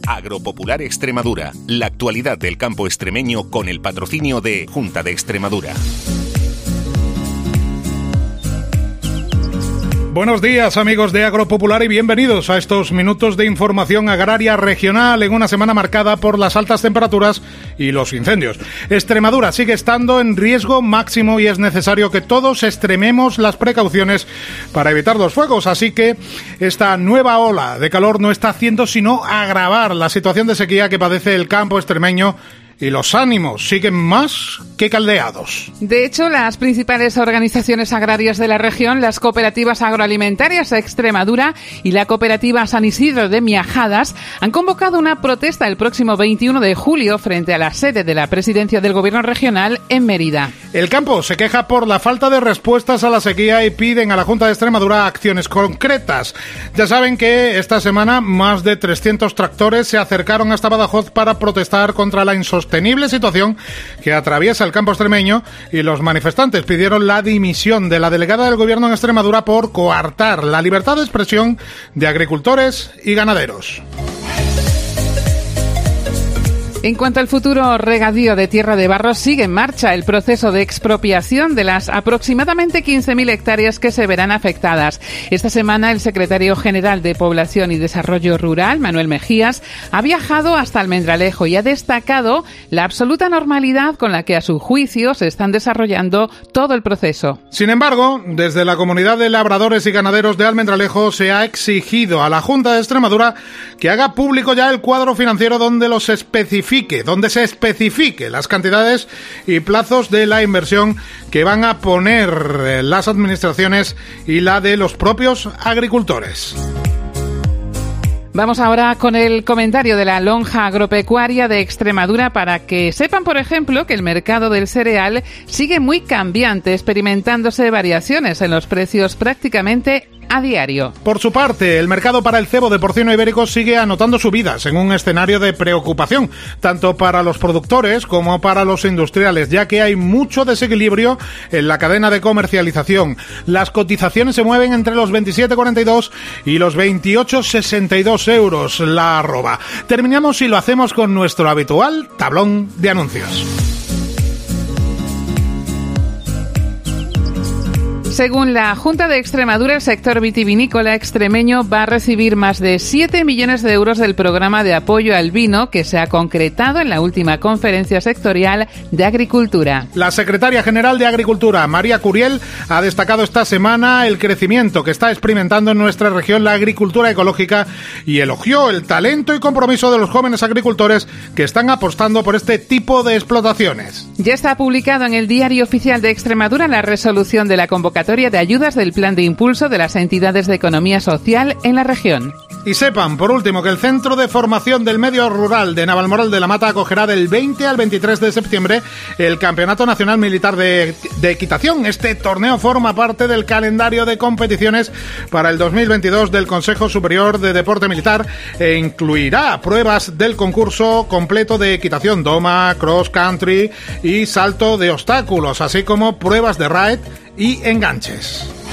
Agropopular Extremadura, la actualidad del campo extremeño con el patrocinio de Junta de Extremadura. Buenos días, amigos de Agropopular, y bienvenidos a estos minutos de información agraria regional en una semana marcada por las altas temperaturas y los incendios. Extremadura sigue estando en riesgo máximo y es necesario que todos extrememos las precauciones para evitar los fuegos, así que esta nueva ola de calor no está haciendo sino agravar la situación de sequía que padece el campo extremeño. Y los ánimos siguen más que caldeados. De hecho, las principales organizaciones agrarias de la región, las cooperativas agroalimentarias de Extremadura y la cooperativa San Isidro de Miajadas, han convocado una protesta el próximo 21 de julio frente a la sede de la presidencia del gobierno regional en Mérida. El campo se queja por la falta de respuestas a la sequía y piden a la Junta de Extremadura acciones concretas. Ya saben que esta semana más de 300 tractores se acercaron hasta Badajoz para protestar contra la insostenible situación que atraviesa el campo extremeño, y los manifestantes pidieron la dimisión de la delegada del gobierno en Extremadura por coartar la libertad de expresión de agricultores y ganaderos. En cuanto al futuro regadío de Tierra de Barros, sigue en marcha el proceso de expropiación de las aproximadamente 15.000 hectáreas que se verán afectadas. Esta semana el secretario general de Población y Desarrollo Rural, Manuel Mejías, ha viajado hasta Almendralejo y ha destacado la absoluta normalidad con la que a su juicio se están desarrollando todo el proceso. Sin embargo, desde la comunidad de labradores y ganaderos de Almendralejo se ha exigido a la Junta de Extremadura que haga público ya el cuadro financiero donde se especifique las cantidades y plazos de la inversión que van a poner las administraciones y la de los propios agricultores. Vamos ahora con el comentario de la lonja agropecuaria de Extremadura para que sepan, por ejemplo, que el mercado del cereal sigue muy cambiante, experimentándose variaciones en los precios prácticamente a diario. Por su parte, el mercado para el cebo de porcino ibérico sigue anotando subidas en un escenario de preocupación, tanto para los productores como para los industriales, ya que hay mucho desequilibrio en la cadena de comercialización. Las cotizaciones se mueven entre los 27,42 y los 28,62 euros la arroba. Terminamos y lo hacemos con nuestro habitual tablón de anuncios. Según la Junta de Extremadura, el sector vitivinícola extremeño va a recibir más de 7 millones de euros del programa de apoyo al vino que se ha concretado en la última conferencia sectorial de Agricultura. La secretaria general de Agricultura, María Curiel, ha destacado esta semana el crecimiento que está experimentando en nuestra región la agricultura ecológica y elogió el talento y compromiso de los jóvenes agricultores que están apostando por este tipo de explotaciones. Ya está publicado en el Diario Oficial de Extremadura la resolución de la convocatoria de ayudas del Plan de Impulso de las entidades de economía social en la región. Y sepan, por último, que el Centro de Formación del Medio Rural de Navalmoral de la Mata acogerá del 20 al 23 de septiembre el Campeonato Nacional Militar de Equitación. Este torneo forma parte del calendario de competiciones para el 2022 del Consejo Superior de Deporte Militar e incluirá pruebas del concurso completo de equitación, doma, cross country y salto de obstáculos, así como pruebas de raid y enganches.